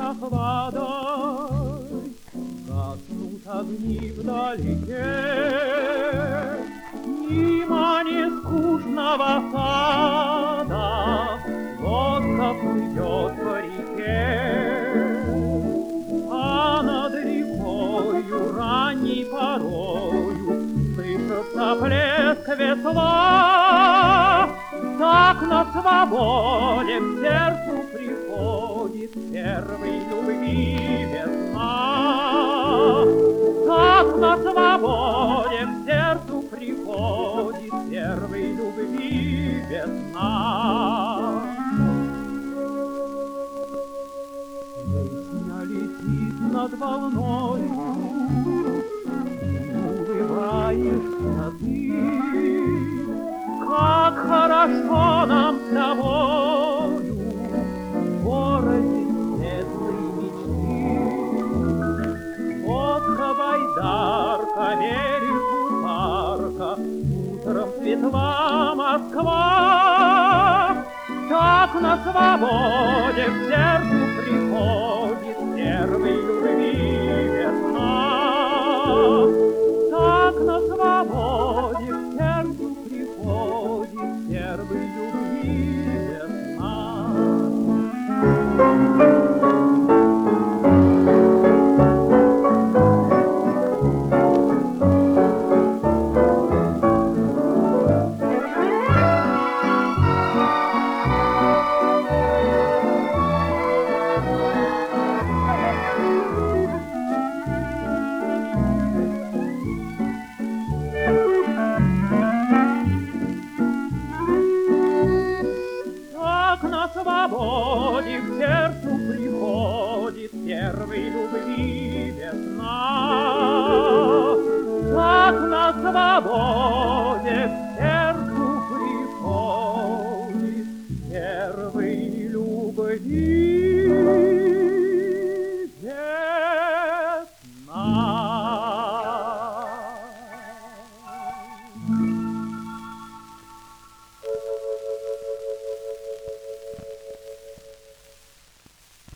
прохладой гаснут огни вдалеке. Мимо нескучного сада лодка плывет по реке, а над рекою ранней порою слышится плеск весла. Так на свободе к сердцу приходит первой любви весна. Так на свободе к сердцу приходит первой любви весна. Песня летит над волной, улыбаешься ты. Как хорошо нам с тобою в городе светлой мечты. Водка, байдарка, берег парка, утром светла Москва. Так на свободе к сердцу приходит первой любви весна.